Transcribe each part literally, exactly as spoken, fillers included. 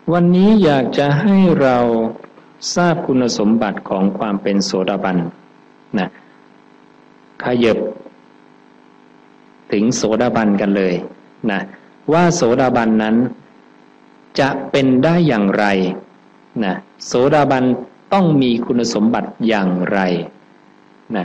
วันนี้อยากจะให้เราทราบคุณสมบัติของความเป็นโสดาบันนะขยับถึงโสดาบันกันเลยนะว่าโสดาบันนั้นจะเป็นได้อย่างไรนะโสดาบันต้องมีคุณสมบัติอย่างไรนะ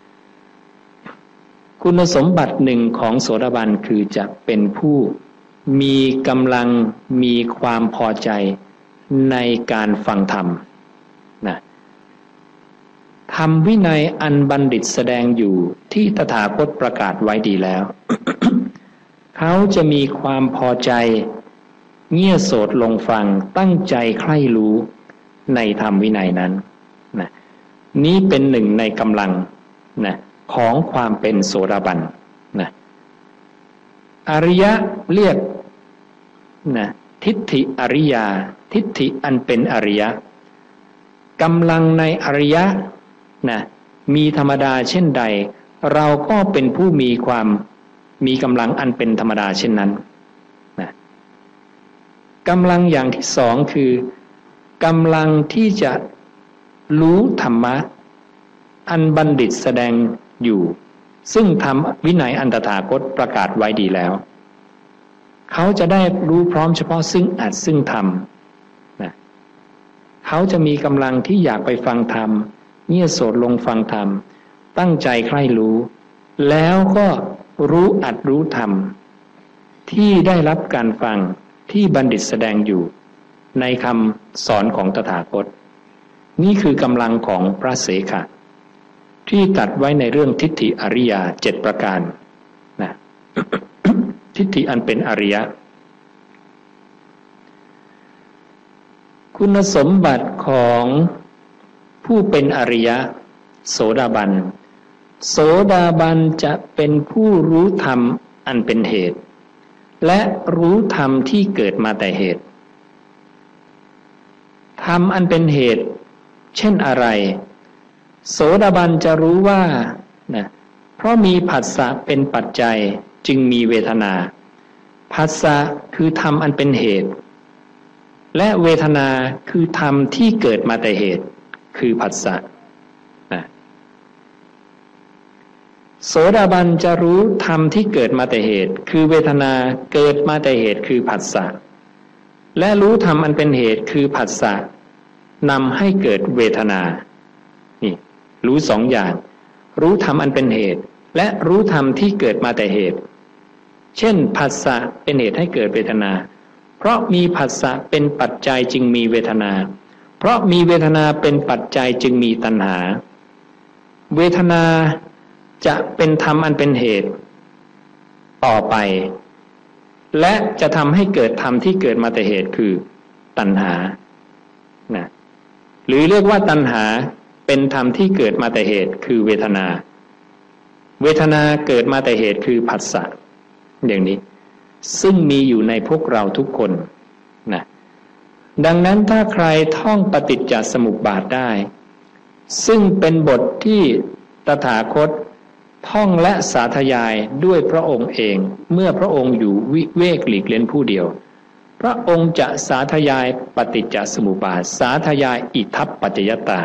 คุณสมบัติหนึ่งของโสดาบันคือจะเป็นผู้มีกำลังมีความพอใจในการฟังธรรมนะธรรมวินัยอันบัณฑิตแสดงอยู่ที่ตถาคตประกาศไว้ดีแล้ว เขาจะมีความพอใจเงี่ยโสดลงฟังตั้งใจใคร่รู้ในธรรมวินัยนั้นนะนี้เป็นหนึ่งในกำลังนะของความเป็นโสดาบันนะอริยะเรียกนะทิฏฐิอริยาทิฏฐิอันเป็นอริยะกำลังในอริยะนะมีธรรมดาเช่นใดเราก็เป็นผู้มีความมีกำลังอันเป็นธรรมดาเช่นนั้นนะกำลังอย่างที่สองคือกำลังที่จะรู้ธรรมะอันบัณฑิตแสดงอยู่ซึ่งธรรมวินัยอันตถาคตประกาศไว้ดีแล้วเขาจะได้รู้พร้อมเฉพาะซึ่งอัดซึ่งธรรมนะเขาจะมีกำลังที่อยากไปฟังธรรมเงี่ยโสดลงฟังธรรมตั้งใจใคร่รู้แล้วก็รู้อัดรู้ธรรมที่ได้รับการฟังที่บัณฑิตแสดงอยู่ในคำสอนของตถาคตนี่คือกำลังของพระเสขะที่ตัดไว้ในเรื่องทิฏฐิอริยาเจ็ดประการนะ ทิฏฐิอันเป็นอริยะคุณสมบัติของผู้เป็นอริยะโสดาบันโสดาบันจะเป็นผู้รู้ธรรมอันเป็นเหตุและรู้ธรรมที่เกิดมาแต่เหตุธรรมอันเป็นเหตุเช่นอะไรโสดาบันจะรู้ว่านะเพราะมีผัสสะเป็นปัจจัยจึงมีเวทนาผัสสะคือธรรมอันเป็นเหตุและเวทนาคือธรรมที่เกิดมาแต่เหตุคือผัสสะนะโสดาบันจะรู้ธรรมที่เกิดมาแต่เหตุคือเวทนาเกิดมาแต่เหตุคือผัสสะและรู้ธรรมอันเป็นเหตุคือผัสสะนำให้เกิดเวทนานี่รู้สองอย่างรู้ธรรมอันเป็นเหตุและรู้ธรรมที่เกิดมาแต่เหตุเช่นผัสสะเป็นเหตุให้เกิดเวทนาเพราะมีผัสสะเป็นปัจจัยจึงมีเวทนาเพราะมีเวทนาเป็นปัจจัยจึงมีตัณหาเวทนาจะเป็นธรรมอันเป็นเหตุต่อไปและจะทำให้เกิดธรรมที่เกิดมาแต่เหตุคือตัณหานะหรือเรียกว่าตัณหาเป็นธรรมที่เกิดมาแต่เหตุคือเวทนาเวทนาเกิดมาแต่เหตุคือผัสสะอย่างนี้ซึ่งมีอยู่ในพวกเราทุกคนนะดังนั้นถ้าใครท่องปฏิจจสมุปบาทได้ซึ่งเป็นบทที่ตถาคตท่องและสาธยายด้วยพระองค์เองเมื่อพระองค์อยู่วิเวกหลีกเล่นผู้เดียวพระองค์จะสาธยายปฏิจจสมุปบาทสาธยายอิทัปปัจจยตา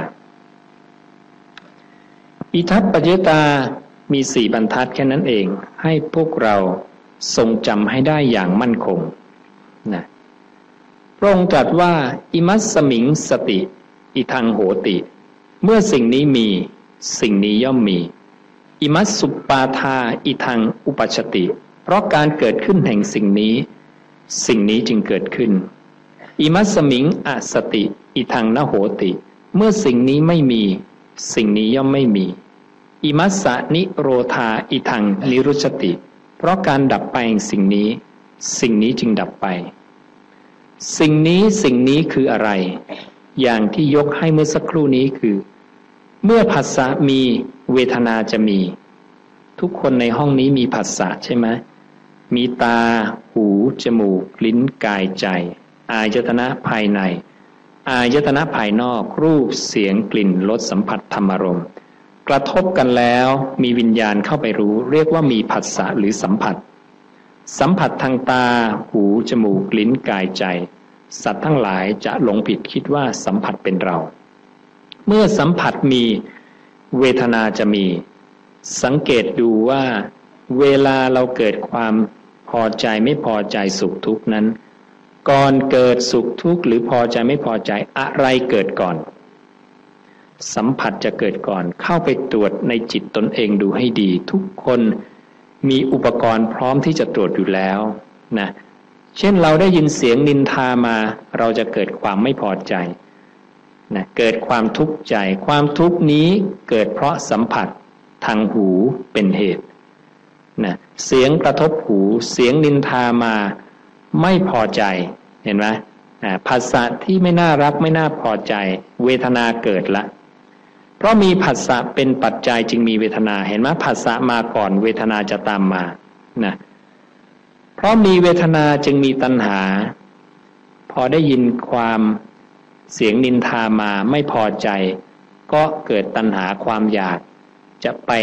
อิทัปปัจจยตามีสี่บรรทัดแค่นั้นเองให้พวกเราทรงจำให้ได้อย่างมั่นคงนะพระองค์ตรัสว่าอิมัสสมิงสติอิทังโหติเมื่อสิ่งนี้มีสิ่งนี้ย่อมมีอิมัสสุปาทาอิทังอุปัชชติเพราะการเกิดขึ้นแห่งสิ่งนี้สิ่งนี้จึงเกิดขึ้นอิมัสสมิงอสติอิทังนโหติเมื่อสิ่งนี้ไม่มีสิ่งนี้ย่อมไม่มีอิมัสสะนิโรธาอิทังนิรุชติเพราะการดับไปแห่งสิ่งนี้สิ่งนี้จึงดับไปสิ่งนี้สิ่งนี้คืออะไรอย่างที่ยกให้เมื่อสักครู่นี้คือเมื่อผัสสะมีเวทนาจะมีทุกคนในห้องนี้มีผัสสะใช่ไหมมีตาหูจมูกลิ้นกายใจอายตนะภายในอายตนะภายนอกรูปเสียงกลิ่นรสสัมผัสธรรมารมณ์กระทบกันแล้วมีวิญญาณเข้าไปรู้เรียกว่ามีผัสสะหรือสัมผัสสัมผัสทางตาหูจมูกลิ้นกายใจสัตว์ทั้งหลายจะหลงผิดคิดว่าสัมผัสเป็นเราเมื่อสัมผัสมีเวทนาจะมีสังเกตดูว่าเวลาเราเกิดความพอใจไม่พอใจสุขทุกข์นั้นก่อนเกิดสุขทุกข์หรือพอใจไม่พอใจอะไรเกิดก่อนสัมผัสจะเกิดก่อนเข้าไปตรวจในจิตตนเองดูให้ดีทุกคนมีอุปกรณ์พร้อมที่จะตรวจอยู่แล้วนะเช่นเราได้ยินเสียงนินทามาเราจะเกิดความไม่พอใจนะเกิดความทุกข์ใจความทุกข์นี้เกิดเพราะสัมผัสทางหูเป็นเหตุนะเสียงกระทบหูเสียงนินทามาไม่พอใจเห็นไหมภาษาที่ไม่น่ารักไม่น่าพอใจเวทนาเกิดละเพราะมีผัสสะเป็นปัจจัยจึงมีเวทนาเห็นไหมผัสสะมาก่อนเวทนาจะตามมานะเพราะมีเวทนาจึงมีตัณหาพอได้ยินความเสียงนินทามาไม่พอใจก็เกิดตัณหาความอยากจะไป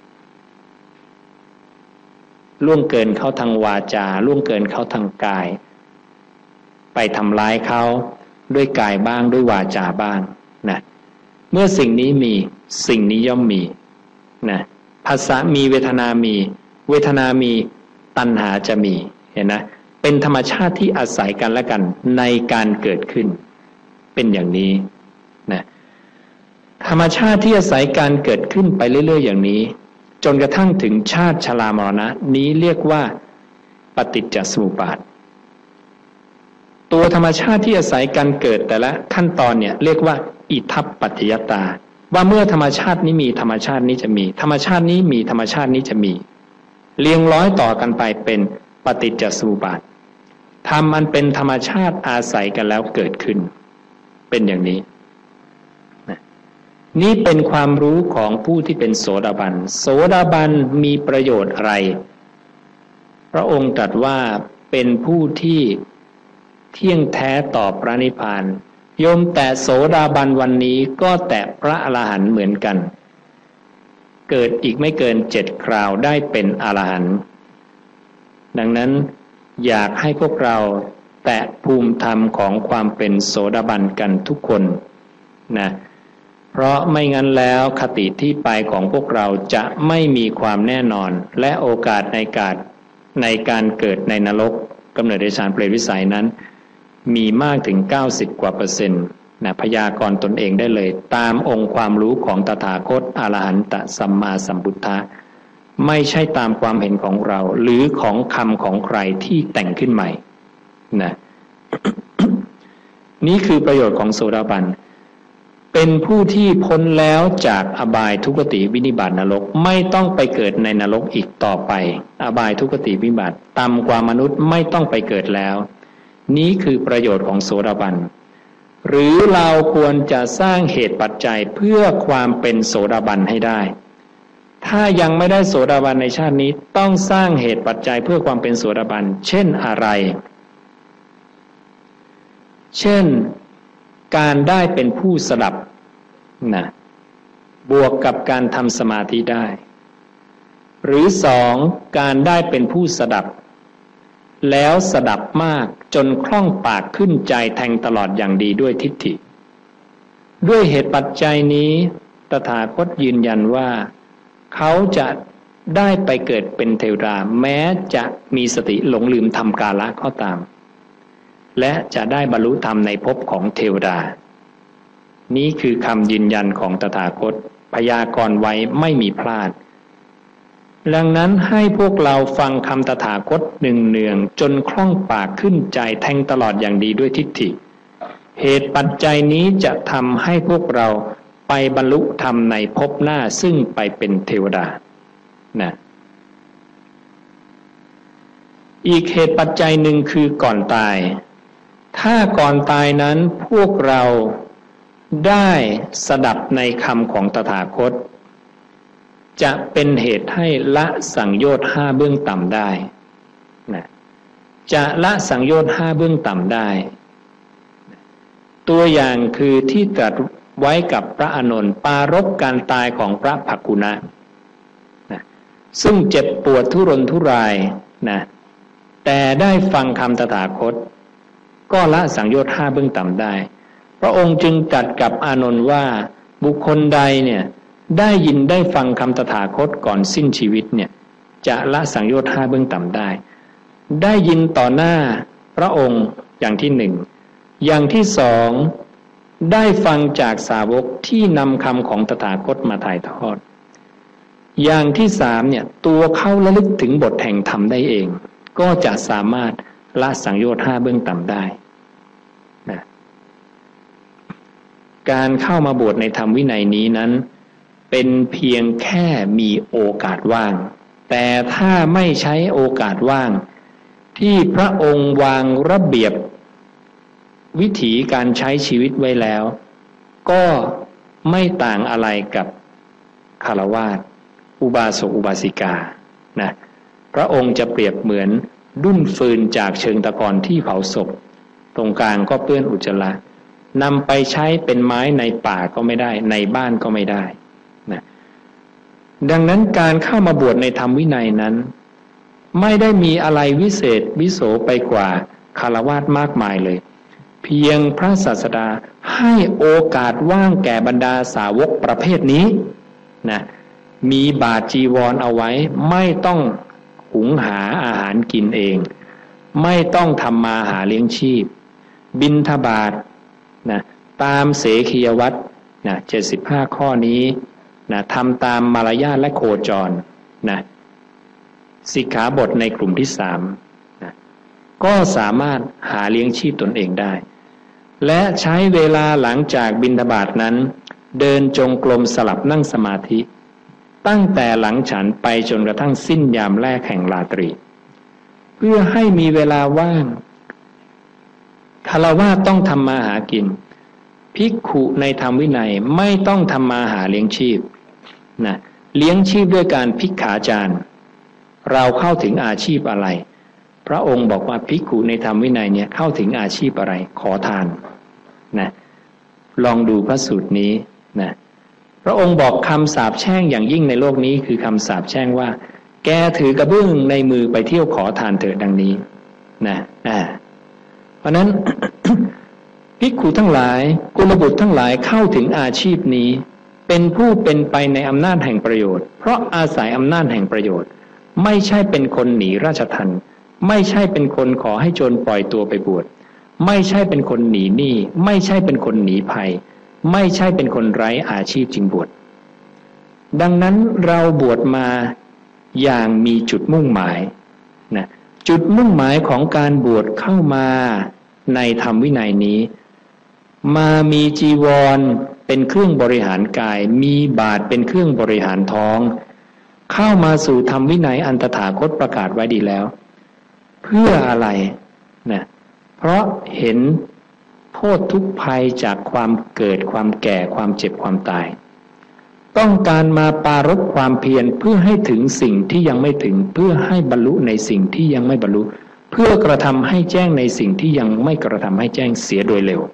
ล่วงเกินเขาทางวาจาล่วงเกินเขาทางกายไปทำร้ายเขาด้วยกายบ้างด้วยวาจาบ้างนะเมื่อสิ่งนี้มีสิ่งนี้ย่อมมีนะภาษามีเวทนามีเวทนามีตัณหาจะมีเห็นนะเป็นธรรมชาติที่อาศัยกันและกันในการเกิดขึ้นเป็นอย่างนี้นะธรรมชาติที่อาศัยการเกิดขึ้นไปเรื่อยๆอย่างนี้จนกระทั่งถึงชาติชรามรณะนี้เรียกว่าปฏิจจสมุปบาทตัวธรรมชาติที่อาศัยการเกิดแต่ละขั้นตอนเนี่ยเรียกว่าอิทัปปัจจยตาว่าเมื่อธรรมชาตินี้มีธรรมชาตินี้จะมีธรรมชาตินี้มีธรรมชาตินี้จะมีเรียงร้อยต่อกันไปเป็นปฏิจจสมุปบาทธรรมมันเป็นธรรมชาติอาศัยกันแล้วเกิดขึ้นเป็นอย่างนี้นี่เป็นความรู้ของผู้ที่เป็นโสดาบันโสดาบันมีประโยชน์อะไรพระองค์ตรัสว่าเป็นผู้ที่เที่ยงแท้ต่อพระนิพพานโยมแต่โสดาบันวันนี้ก็แต่พระอรหันต์เหมือนกันเกิดอีกไม่เกินเจ็ดคราวได้เป็นอรหันต์ดังนั้นอยากให้พวกเราแตะภูมิธรรมของความเป็นโสดาบันกันทุกคนนะเพราะไม่งั้นแล้วคติที่ไปของพวกเราจะไม่มีความแน่นอนและโอกาสในการในการเกิดในนรกกำเนิดเดรัจฉานเปรตวิสัยนั้นมีมากถึงเก้าสิบกว่าเปอร์เซ็นต์นะพยากรณ์ตนเองได้เลยตามองค์ความรู้ของตถาคตอรหันตสัมมาสัมพุทธะไม่ใช่ตามความเห็นของเราหรือของคำของใครที่แต่งขึ้นใหม่นะ นี่คือประโยชน์ของโสดาบันเป็นผู้ที่พ้นแล้วจากอบายทุกขติวินิบาตนรกไม่ต้องไปเกิดในนรกอีกต่อไปอบายทุกขติวินิบาตต่ำกว่ามนุษย์ไม่ต้องไปเกิดแล้วนี้คือประโยชน์ของโสดาบันหรือเราควรจะสร้างเหตุปัจจัยเพื่อความเป็นโสดาบันให้ได้ถ้ายังไม่ได้โสดาบันในชาตินี้ต้องสร้างเหตุปัจจัยเพื่อความเป็นโสดาบันเช่นอะไรเช่นการได้เป็นผู้สดับนะบวกกับการทำสมาธิได้หรือสองการได้เป็นผู้สดับแล้วสดับมากจนคล่องปากขึ้นใจแทงตลอดอย่างดีด้วยทิฏฐิด้วยเหตุปัจจัยนี้ตถาคตยืนยันว่าเขาจะได้ไปเกิดเป็นเทวดาแม้จะมีสติหลงลืมทำกาละก็ตามและจะได้บรรลุธรรมในภพของเทวดานี้คือคำยืนยันของตถาคตพยากรณ์ไว้ไม่มีพลาดดังนั้นให้พวกเราฟังคำตถาคตหนึ่งเนืองจนคล่องปากขึ้นใจแทงตลอดอย่างดีด้วยทิฏฐิเหตุปัจจัยนี้จะทำให้พวกเราไปบรรลุธรรมในภพหน้าซึ่งไปเป็นเทวดานะอีกเหตุปัจจัยหนึ่งคือก่อนตายถ้าก่อนตายนั้นพวกเราได้สดับในคำของตถาคตจะเป็นเหตุให้ละสังโยชน์ห้าเบื้องต่ำได้นะจะละสังโยชน์ห้าเบื้องต่ำได้ตัวอย่างคือที่ตรัสไว้กับพระอานนท์ปารภการตายของพระภักกุณะนะซึ่งเจ็บปวดทุรนทุรายนะแต่ได้ฟังคำตถาคตก็ละสังโยชน์ห้าเบื้องต่ำได้พระองค์จึงตรัสกับอานนท์ว่าบุคคลใดเนี่ยได้ยินได้ฟังคำตถาคตก่อนสิ้นชีวิตเนี่ยจะละสังโยชน์ห้าเบื้องต่ำได้ได้ยินต่อหน้าพระองค์อย่างที่หนึ่งอย่างที่สองได้ฟังจากสาวกที่นำคำของตถาคตมาถ่ายทอดอย่างที่สามเนี่ยตัวเขาระลึกถึงบทแห่งธรรมได้เองก็จะสามารถละสังโยชน์ห้าเบื้องต่ำได้นะการเข้ามาบวชในธรรมวินัยนี้นั้นเป็นเพียงแค่มีโอกาสว่างแต่ถ้าไม่ใช้โอกาสว่างที่พระองค์วางระเบียบวิถีการใช้ชีวิตไว้แล้วก็ไม่ต่างอะไรกับฆราวาสอุบาสกอุบาสิกานะพระองค์จะเปรียบเหมือนดุ้นฟืนจากเชิงตะกอนที่เผาศพตรงกลางก็เปื้อนอุจจาระนำไปใช้เป็นไม้ในป่าก็ไม่ได้ในบ้านก็ไม่ได้นะดังนั้นการเข้ามาบวชในธรรมวินัยนั้นไม่ได้มีอะไรวิเศษวิโสไปกว่าฆราวาสมากมายเลยเพียงพระศาสดาให้โอกาสว่างแก่บรรดาสาวกประเภทนี้นะมีบาตรจีวรเอาไว้ไม่ต้องหุงหาอาหารกินเองไม่ต้องทำมาหาเลี้ยงชีพบิณฑบาตนะตามเสขียวัตรนะเจ็ดสิบห้าข้อนี้นะทำตามมารยาทและโคจรนะสิกขาบทในกลุ่มที่สามนะก็สามารถหาเลี้ยงชีพตนเองได้และใช้เวลาหลังจากบิณฑบาตนั้นเดินจงกรมสลับนั่งสมาธิตั้งแต่หลังฉันไปจนกระทั่งสิ้นยามแรกแห่งราตรีเพื่อให้มีเวลาว่างฆราวาสต้องทำมาหากินภิกขุในธรรมวินัยไม่ต้องทำมาหาเลี้ยงชีพนะเลี้ยงชีพด้วยการภิกขาจารย์เราเข้าถึงอาชีพอะไรพระองค์บอกว่าภิกขุในธรรมวินัยเนี่ยเข้าถึงอาชีพอะไรขอทานนะลองดูพระสูตรนี้นะพระองค์บอกคำสาปแช่งอย่างยิ่งในโลกนี้คือคำสาปแช่งว่าแกถือกระเบื้องในมือไปเที่ยวขอทานเถิดดังนี้นะอ่าเพราะนั้น ภิกขุทั้งหลายกุลบุตรทั้งหลายเข้าถึงอาชีพนี้เป็นผู้เป็นไปในอำนาจแห่งประโยชน์เพราะอาศัยอำนาจแห่งประโยชน์ไม่ใช่เป็นคนหนีราชทัณฑ์ไม่ใช่เป็นคนขอให้โจรปล่อยตัวไปบวชไม่ใช่เป็นคนหนีหนี้ไม่ใช่เป็นคนหนีภัยไม่ใช่เป็นคนไร้อาชีพจึงบวชดังนั้นเราบวชมาอย่างมีจุดมุ่งหมายนะจุดมุ่งหมายของการบวชเข้ามาในธรรมวินัยนี้มามีจีวรเป็นเครื่องบริหารกายมีบาตรเป็นเครื่องบริหารท้องเข้ามาสู่ธรรมวินัยอันตถาคตประกาศไว้ดีแล้วเพื่ออะไรนะเพราะเห็นโทษทุกภัยจากความเกิดความแก่ความเจ็บความตายต้องการมาปรารภความเพียรเพื่อให้ถึงสิ่งที่ยังไม่ถึงเพื่อให้บรรลุในสิ่งที่ยังไม่บรรลุเพื่อกระทำให้แจ้งในสิ่งที่ยังไม่กระทำให้แจ้งเสียโดยเร็ว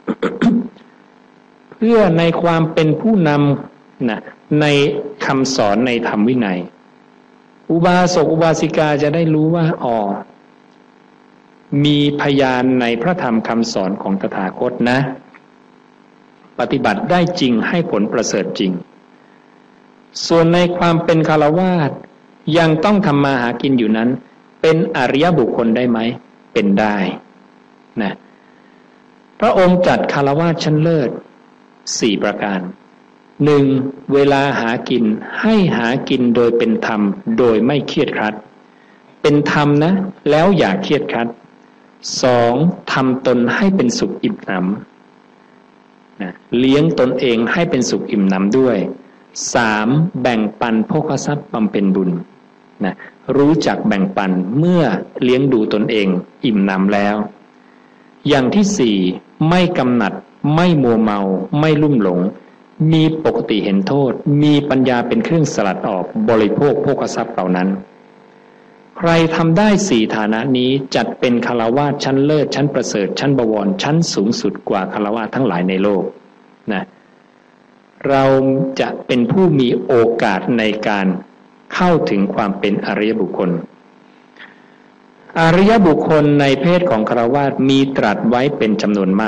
เพื่อในความเป็นผู้นำนะในคำสอนในธรรมวินัยอุบาสกอุบาสิกาจะได้รู้ว่าอ๋อมีพยานในพระธรรมคำสอนของตถาคตนะปฏิบัติได้จริงให้ผลประเสริฐจริงส่วนในความเป็นฆราวาสยังต้องทำมาหากินอยู่นั้นเป็นอริยบุคคลได้ไหมเป็นได้นะพระองค์จัดฆราวาสชั้นเลิศสี่ประการหนึ่งเวลาหากินให้หากินโดยเป็นธรรมโดยไม่เครียดครัดเป็นธรรมนะแล้วอย่าเครียดครัดสองทำตนให้เป็นสุขอิ่มหนำนะเลี้ยงตนเองให้เป็นสุขอิ่มหนำด้วยสามแบ่งปันโภคทรัพย์บำเพ็ญบุญนะรู้จักแบ่งปันเมื่อเลี้ยงดูตนเองอิ่มหนำแล้วอย่างที่สี่ไม่กำหนัดไม่มัวเมาไม่ลุ่มหลงมีปกติเห็นโทษมีปัญญาเป็นเครื่องสลัดออกบริโภคโภคทรัพย์เหล่านั้นใครทำได้สี่ฐานะนี้จัดเป็นฆราวาสชั้นเลิศชั้นประเสริฐชั้นบวรชั้นสูงสุดกว่าฆราวาสทั้งหลายในโลกนะเราจะเป็นผู้มีโอกาสในการเข้าถึงความเป็นอริยบุคคลอริยบุคคลในเพศของฆราวาสมีตรัสไว้เป็นจำนวนมาก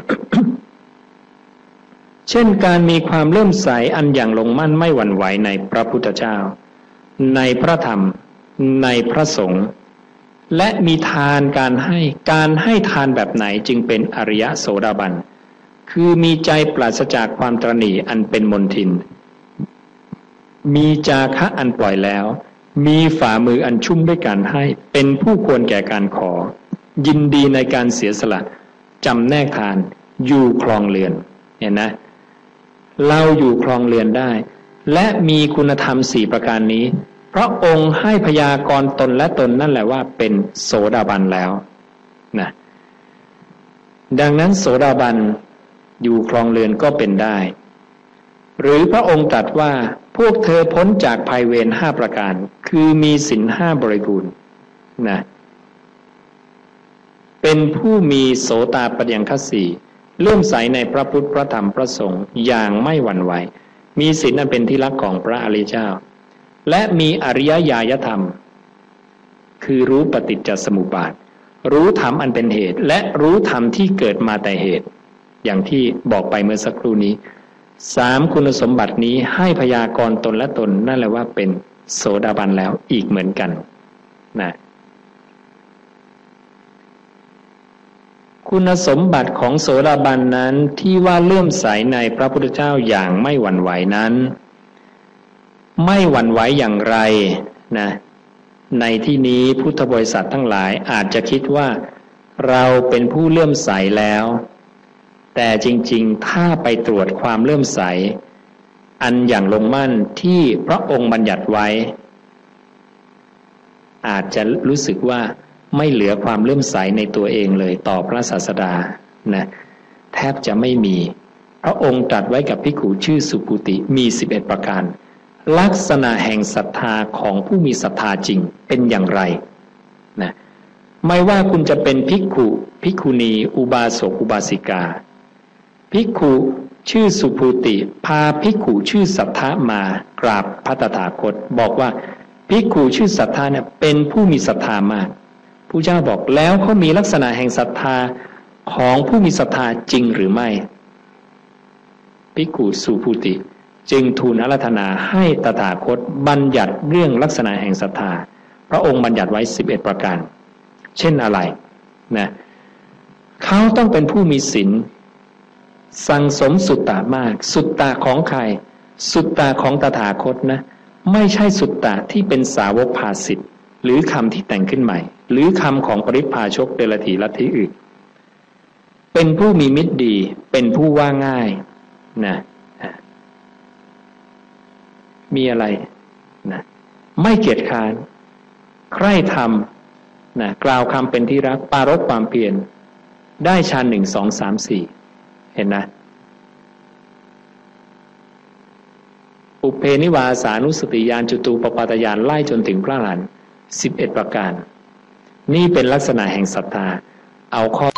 เช่นการมีความเลื่อมใสอันอย่างลงมั่นไม่หวั่นไหวในพระพุทธเจ้าในพระธรรมในพระสงฆ์และมีทานการให้การให้ทานแบบไหนจึงเป็นอริยโสดาบันคือมีใจปราศจากความตระหนี่อันเป็นมลทินมีจาคะอันปล่อยแล้วมีฝ่ามืออันชุ่มด้วยการให้เป็นผู้ควรแก่การขอยินดีในการเสียสละจำแนกทานอยู่ครองเรือนเห็นนะเราอยู่ครองเรือนได้และมีคุณธรรมสี่ประการนี้พระองค์ให้พยากรณ์ตนและตนนั่นแหละว่าเป็นโสดาบันแล้วนะดังนั้นโสดาบันอยู่ครองเรือนก็เป็นได้หรือพระองค์ตรัสว่าพวกเธอพ้นจากภัยเวรห้าประการคือมีศีลห้าบริบูรณ์นะเป็นผู้มีโสตาปัฏฐังคสี่เลื่อมใสในพระพุทธพระธรรมพระสงฆ์อย่างไม่หวั่นไหวมีศีลอันเป็นที่รักของพระอริยเจ้าและมีอริยญาณธรรมคือรู้ปฏิจจสมุปบาทรู้ธรรมอันเป็นเหตุและรู้ธรรมที่เกิดมาแต่เหตุอย่างที่บอกไปเมื่อสักครู่นี้สามคุณสมบัตินี้ให้พยากรณ์ตนและตนนั่นแหละว่าเป็นโสดาบันแล้วอีกเหมือนกันนะคุณสมบัติของโสดาบันนั้นที่ว่าเลื่อมใสในพระพุทธเจ้าอย่างไม่หวั่นไหวนั้นไม่หวั่นไหวอย่างไรนะในที่นี้พุทธบริษัททั้งหลายอาจจะคิดว่าเราเป็นผู้เลื่อมใสแล้วแต่จริงๆถ้าไปตรวจความเลื่อมใสอันอย่างลงมั่นที่พระองค์บัญญัติไว้อาจจะรู้สึกว่าไม่เหลือความเลื่อมใสในตัวเองเลยต่อพระศาสดานะแทบจะไม่มีพระองค์ตรัสไว้กับภิกขุชื่อสุปุติมีสิบเอ็ดประการลักษณะแห่งศรัทธาของผู้มีศรัทธาจริงเป็นอย่างไรนะไม่ว่าคุณจะเป็นภิกขุภิกขุณีอุบาสกอุบาสิกาภิกขุชื่อสุภูติพาภิกขุชื่อสัทธะมากราบพระตถาคตบอกว่าภิกขุชื่อสัทธะเนี่ยเป็นผู้มีศรัทธามากผู้เจ้าบอกแล้วเขามีลักษณะแห่งศรัทธาของผู้มีศรัทธาจริงหรือไม่ภิกขุสุภูติจึงทูลอาราธนาให้ตถาคตบัญญัติเรื่องลักษณะแห่งศรัทธาพระองค์บัญญัติไว้สิบเอ็ดประการเช่นอะไรนะเขาต้องเป็นผู้มีศีลสั่งสมสุตตะมากสุตตะของใครสุตตะของตถาคตนะไม่ใช่สุตตะที่เป็นสาวกภาสิทธิ์หรือคำที่แต่งขึ้นใหม่หรือคำของปริพพาชกเดลถีลัทธิอื่นเป็นผู้มีมิตรดีเป็นผู้ว่าง่ายนะมีอะไรนะไม่เกียจคร้านใคร่ธรรมนะกล่าวคำเป็นที่รักปรารภความเพียรได้ฌานหนึ่งสองสามสี่เห็นนะปุเพนิวาสานุสติญาณจุตูปปาตญาณไล่จนถึงพระอรหันต์สิบเอ็ดประการนี่เป็นลักษณะแห่งศรัทธาเอาข้อ